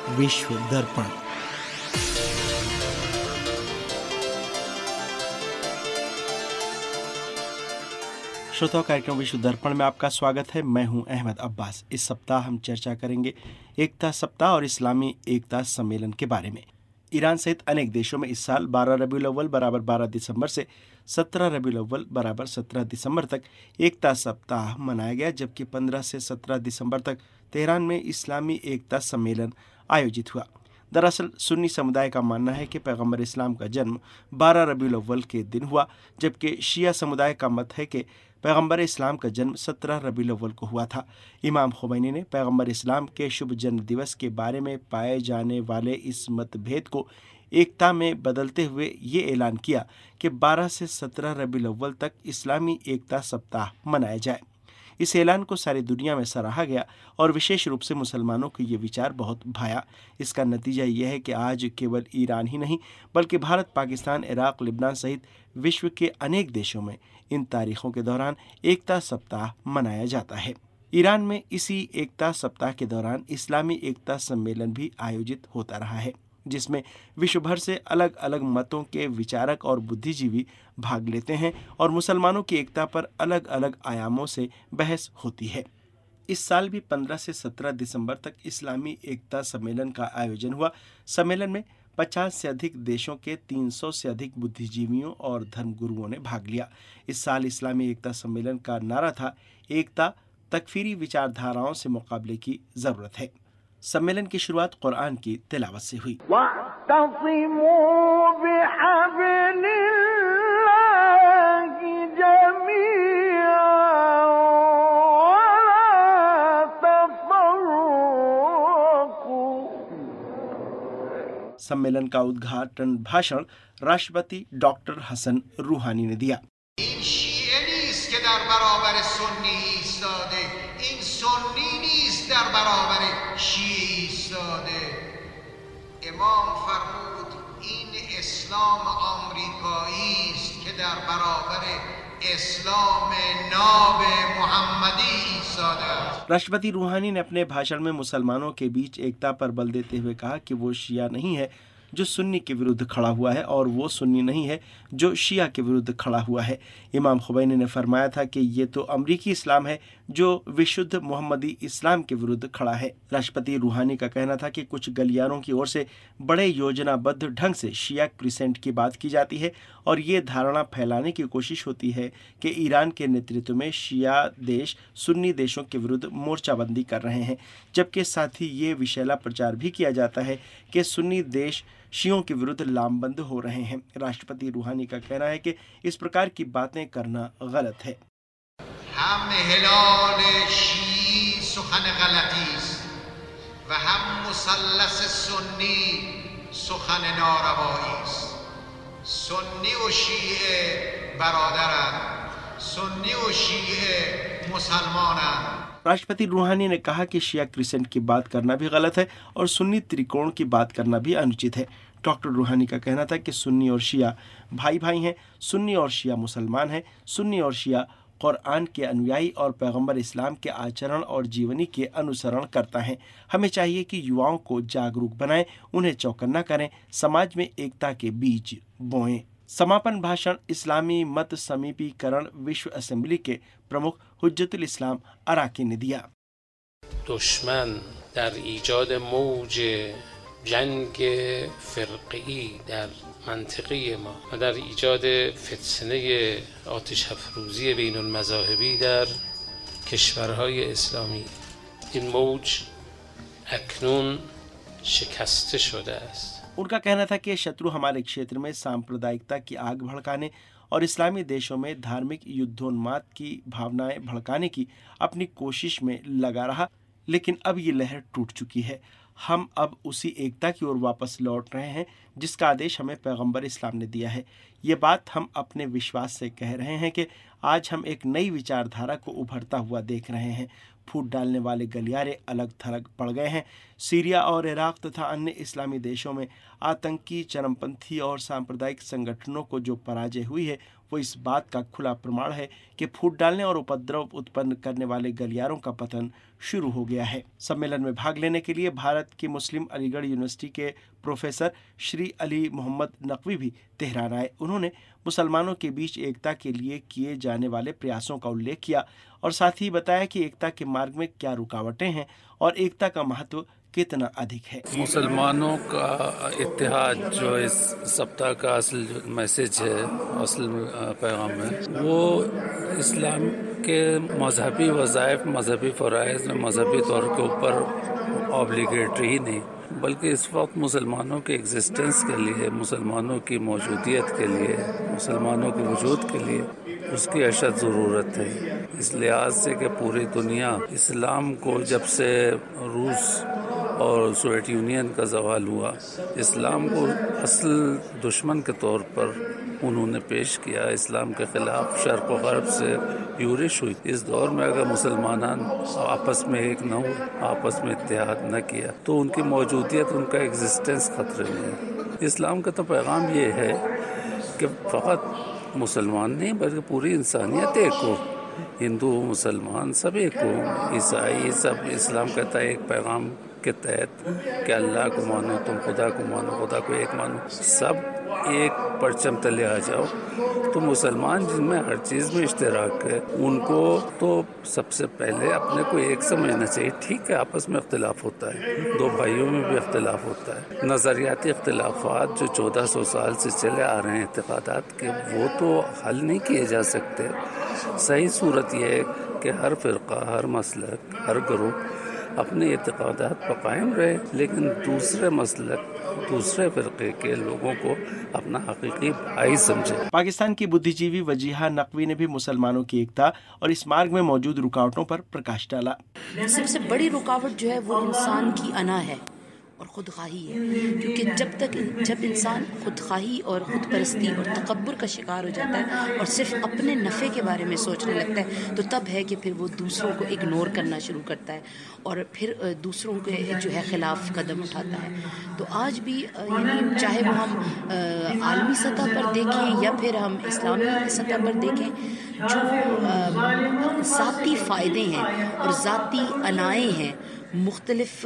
विश्व दर्पण। श्रोताओं, कार्यक्रम विश्व दर्पण में आपका स्वागत है। मैं हूं अहमद अब्बास। इस सप्ताह हम चर्चा करेंगे एकता सप्ताह और इस्लामी एकता सम्मेलन के बारे में। ईरान सहित अनेक देशों में इस साल 12 रबीउल अव्वल बराबर 12 दिसंबर से 17 रबीउल अव्वल बराबर 17 दिसंबर तक एकता सप्ताह मनाया गया, जबकि 15 से 17 दिसंबर तक तेहरान में इस्लामी एकता सम्मेलन आयोजित हुआ। दरअसल सुन्नी समुदाय का मानना है कि पैगंबर इस्लाम का जन्म 12 रबीउल अव्वल के दिन हुआ, जबकि शिया समुदाय का मत है कि पैगंबर इस्लाम का जन्म 17 रबीउल अव्वल को हुआ था। इमाम खुमैनी ने पैगंबर इस्लाम के शुभ जन्म दिवस के बारे में पाए जाने वाले इस मतभेद को एकता में बदलते हुए ये ऐलान किया कि 12 से 17 रबीउल अव्वल तक इस्लामी एकता सप्ताह मनाया जाए। इस ऐलान को सारी दुनिया में सराहा गया और विशेष रूप से मुसलमानों को ये विचार बहुत भाया। इसका नतीजा यह है कि आज केवल ईरान ही नहीं बल्कि भारत, पाकिस्तान, इराक, लिबनान सहित विश्व के अनेक देशों में इन तारीखों के दौरान एकता सप्ताह मनाया जाता है। ईरान में इसी एकता सप्ताह के दौरान इस्लामी एकता सम्मेलन भी आयोजित होता रहा है, जिसमें विश्व भर से अलग अलग मतों के विचारक और बुद्धिजीवी भाग लेते हैं और मुसलमानों की एकता पर अलग अलग आयामों से बहस होती है। इस साल भी 15 से 17 दिसंबर तक इस्लामी एकता सम्मेलन का आयोजन हुआ। सम्मेलन में 50 से अधिक देशों के 300 से अधिक बुद्धिजीवियों और धर्मगुरुओं ने भाग लिया। इस साल इस्लामी एकता सम्मेलन का नारा था, एकता तकफीरी विचारधाराओं से मुकाबले की जरूरत है। सम्मेलन की शुरुआत कुरान की तिलावत से हुई। सम्मेलन का उद्घाटन भाषण राष्ट्रपति डॉक्टर हसन रूहानी ने दिया। इमाम फरमूद इन इस्लाम अमरीकाई ist के در برابر इस्लाम नाब मुहम्मदी ایستاده است। राष्ट्रपति रूहानी ने अपने भाषण में मुसलमानों के बीच एकता पर बल देते हुए कहा कि वो शिया नहीं है जो सुन्नी के विरुद्ध खड़ा हुआ है और वो सुन्नी नहीं है जो शिया के विरुद्ध खड़ा हुआ है। इमाम खुमैनी ने फरमाया था कि ये तो अमरीकी इस्लाम है जो विशुद्ध मोहम्मदी इस्लाम के विरुद्ध खड़ा है। राष्ट्रपति रूहानी का कहना था कि कुछ गलियारों की ओर से बड़े योजनाबद्ध ढंग से शिया क्रिसेंट की बात की जाती है और ये धारणा फैलाने की कोशिश होती है कि ईरान के नेतृत्व में शिया देश सुन्नी देशों के विरुद्ध मोर्चाबंदी कर रहे हैं, जबकि साथ ही ये विशैला प्रचार भी किया जाता है कि सुन्नी देश शियों के विरुद्ध लामबंद हो रहे हैं। राष्ट्रपति रूहानी का कहना है कि इस प्रकार की बातें करना गलत है। हम हिलाल शी सुखन गलती व हम मुसल्लस सुन्नी सुखन नारवाई। सुन्नी व शीए बरादरन, सुन्नी व शीए मुसलमानन। राष्ट्रपति रूहानी ने कहा कि शिया क्रिसेंट की बात करना भी गलत है और सुन्नी त्रिकोण की बात करना भी अनुचित है। डॉक्टर रूहानी का कहना था कि सुन्नी और शिया भाई भाई हैं, सुन्नी और शिया मुसलमान हैं, सुन्नी और शिया कुरान के अनुयायी और पैगंबर इस्लाम के आचरण और जीवनी के अनुसरण करता है। हमें चाहिए कि युवाओं को जागरूक बनाएं, उन्हें चौकन्ना करें, समाज में एकता के बीज बोएं। समापन भाषण इस्लामी मत समीपीकरण विश्व असेंबली के प्रमुख हुज्जतुल इस्लाम अराकी ने दिया। दुश्मन در ایجاد موج جنگ فرقه‌ای در منطقه ما و در ایجاد فتنه آتش افروزی بین المذاهبی در کشورهای اسلامی، این موج اکنون شکسته شده است। उनका कहना था कि शत्रु हमारे क्षेत्र में सांप्रदायिकता की आग भड़काने और इस्लामी देशों में धार्मिक युद्धोन्माद की भावनाएं भड़काने की अपनी कोशिश में लगा रहा, लेकिन अब ये लहर टूट चुकी है। हम अब उसी एकता की ओर वापस लौट रहे हैं जिसका आदेश हमें पैगंबर इस्लाम ने दिया है। ये बात हम अपने विश्वास से कह रहे हैं कि आज हम एक नई विचारधारा को उभरता हुआ देख रहे हैं। फूट डालने वाले गलियारे अलग थलग पड़ गए हैं। सीरिया और इराक तथा अन्य इस्लामी देशों में आतंकी, चरमपंथी और सांप्रदायिक संगठनों को जो पराजय हुई है वो इस बात का खुला प्रमाण है कि फूट डालने और उपद्रव उत्पन्न करने वाले गलियारों का पतन शुरू हो गया है। सम्मेलन में भाग लेने के लिए भारत की मुस्लिम अलीगढ़ यूनिवर्सिटी के प्रोफेसर श्री अली मोहम्मद नकवी भी तेहरान आए। उन्होंने मुसलमानों के बीच एकता के लिए किए जाने वाले प्रयासों का उल्लेख किया और साथ ही बताया कि एकता के मार्ग में क्या रुकावटें हैं और एकता का महत्व कितना अधिक है। मुसलमानों का इत्तेहाद जो इस सप्ताह का असल मैसेज है, असल पैगाम है, वो इस्लाम के मजहबी वज़ाइफ, मजहबी फ़राइज़ में मजहबी तौर के ऊपर ऑब्लिगेटरी ही नहीं, बल्कि इस वक्त मुसलमानों के एग्जिस्टेंस के लिए, मुसलमानों की मौजूदियत के लिए, मुसलमानों के वजूद के लिए उसकी अशद ज़रूरत है। इस लिहाज से कि पूरी दुनिया इस्लाम को जब से रूस और सोवियत यूनियन का ज़वाल हुआ, इस्लाम को असल दुश्मन के तौर पर उन्होंने पेश किया, इस्लाम के ख़िलाफ़ शर्क़ व ग़र्ब से यूरिश हुई। इस दौर में अगर मुसलमान आपस में एक न हो, आपस में इत्तेहाद न किया, तो उनकी मौजूदियत, उनका एग्जिस्टेंस ख़तरे में है। इस्लाम का तो पैगाम ये है कि फ़क़त मुसलमान नहीं बल्कि पूरी इंसानियत एक हो, हिंदू मुसलमान सब एक हो, ईसाई सब। इस्लाम कहता है एक पैगाम के तहत कि अल्लाह को मानो, तुम खुदा को मानो, खुदा को एक मानो, सब एक परचम तले आ जाओ। तो मुसलमान जिनमें हर चीज़ में इश्तिराक है, उनको तो सबसे पहले अपने को एक समझना चाहिए। ठीक है, आपस में इख्तिलाफ होता है, दो भाइयों में भी इख्तिलाफ होता है, नज़रियाती इख्तिलाफात जो 1400 साल से चले आ रहे हैं इत्तेकादात के, वो तो हल नहीं किए जा सकते। सही सूरत यह है कि हर फ़िरका, हर मसलक, हर ग्रुप अपने इत्तेकादात पर कायम रहे, लेकिन दूसरे मसलक, दूसरे फ़िरके के लोगों को अपना हकीकी भाई समझे। पाकिस्तान की बुद्धिजीवी वजीहा नकवी ने भी मुसलमानों की एकता और इस मार्ग में मौजूद रुकावटों पर प्रकाश डाला। सबसे बड़ी रुकावट जो है वो इंसान की अना है और खुदखाही है, क्योंकि जब इंसान खुदखाही और खुदपरस्ती और तकब्बुर का शिकार हो जाता है और सिर्फ अपने नफ़े के बारे में सोचने लगता है, तो तब है कि फिर वो दूसरों को इग्नोर करना शुरू करता है और फिर दूसरों के जो है ख़िलाफ़ कदम उठाता है। तो आज भी यानी चाहे वो हम आलमी सतह पर देखें या फिर हम इस्लामी सतह पर देखें, जो ज़ाती फ़ायदे हैं और ज़ाती अनाएँ हैं मुख्तलिफ़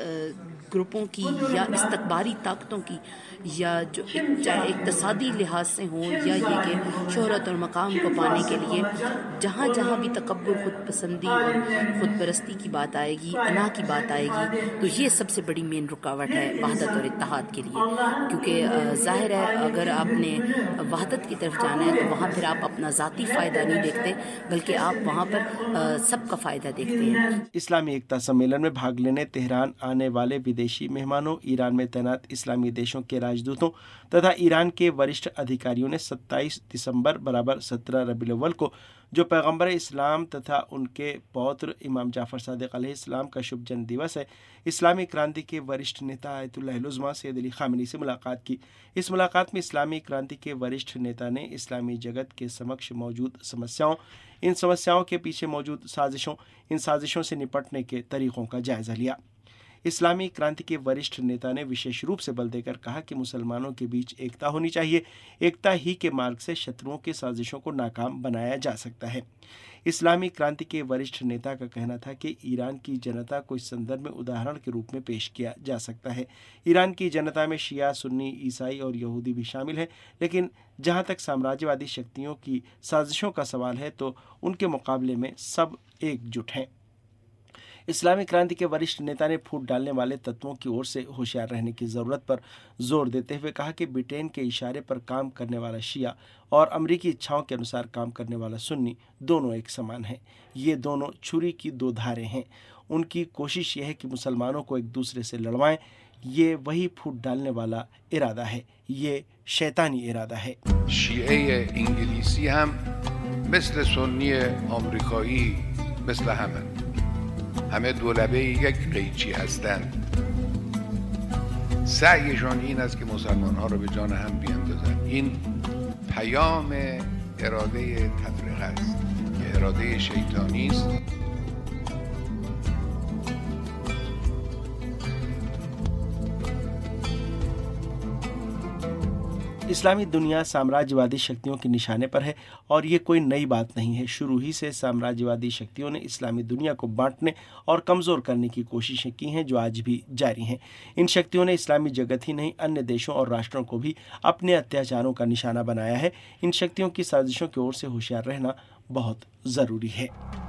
ग्रुपों की या इस्तकबारी ताकतों की, या जो चाहे इक़्तिसादी लिहाज से हों या ये कि शोहरत और मकाम को पाने के लिए जहाँ जहाँ भी तकब्बुर, खुदपसंदी और खुदपरस्ती की बात आएगी, अना की बात आएगी, तो ये सबसे बड़ी मेन रुकावट है वहदत और इत्तेहाद के लिए। क्योंकि ज़ाहिर है अगर आपने वहदत की तरफ जाना है तो वहाँ फिर आप अपना ज़ाती फ़ायदा नहीं देखते, बल्कि आप वहाँ पर सबका फ़ायदा देखते हैं। इस्लामी एकता सम्मेलन में भाग लेने तेहरान आने वाले विदेशी मेहमानों, ईरान में तैनात इस्लामी देशों के राजदूतों तथा ईरान के वरिष्ठ अधिकारियों ने 27 दिसंबर बराबर 17 रबीउल अव्वल को जो पैगंबर इस्लाम तथा उनके पौत्र इमाम जाफ़र सादिक अलैहिस्सलाम का शुभ जन्म दिवस है, इस्लामी क्रांति के वरिष्ठ नेता Ayatollah Uzma Sayyid Ali Khamenei से मुलाकात की। इस मुलाकात में इस्लामी क्रांति के वरिष्ठ नेता ने इस्लामी जगत के समक्ष मौजूद समस्याओं, इन समस्याओं के पीछे मौजूद साजिशों, इन साजिशों से निपटने के तरीक़ों का जायज़ा लिया। इस्लामी क्रांति के वरिष्ठ नेता ने विशेष रूप से बल देकर कहा कि मुसलमानों के बीच एकता होनी चाहिए, एकता ही के मार्ग से शत्रुओं की साजिशों को नाकाम बनाया जा सकता है। इस्लामी क्रांति के वरिष्ठ नेता का कहना था कि ईरान की जनता को इस संदर्भ में उदाहरण के रूप में पेश किया जा सकता है। ईरान की जनता में शिया, सुन्नी, ईसाई और यहूदी भी शामिल हैं, लेकिन जहां तक साम्राज्यवादी शक्तियों की साजिशों का सवाल है तो उनके मुकाबले में सब एकजुट हैं। इस्लामी क्रांति के वरिष्ठ नेता ने फूट डालने वाले तत्वों की ओर से होशियार रहने की ज़रूरत पर जोर देते हुए कहा कि ब्रिटेन के इशारे पर काम करने वाला शिया और अमरीकी इच्छाओं के अनुसार काम करने वाला सुन्नी दोनों एक समान हैं। ये दोनों छुरी की दो धारें हैं। उनकी कोशिश यह है कि मुसलमानों को एक दूसरे से लड़वाएं। ये वही फूट डालने वाला इरादा है, ये शैतानी इरादा है। शिये इंग्लिसी हम مثل سنی آمریکایی مثل همه دولبه یک قیچی هستند. سعیشان این است که مسلمان‌ها را به جان هم بیندازند. این پیام اراده تفرقه است که اراده شیطانی است. इस्लामी दुनिया साम्राज्यवादी शक्तियों के निशाने पर है और ये कोई नई बात नहीं है। शुरू ही से साम्राज्यवादी शक्तियों ने इस्लामी दुनिया को बांटने और कमज़ोर करने की कोशिशें की हैं, जो आज भी जारी हैं। इन शक्तियों ने इस्लामी जगत ही नहीं, अन्य देशों और राष्ट्रों को भी अपने अत्याचारों का निशाना बनाया है। इन शक्तियों की साजिशों की ओर से होशियार रहना बहुत ज़रूरी है।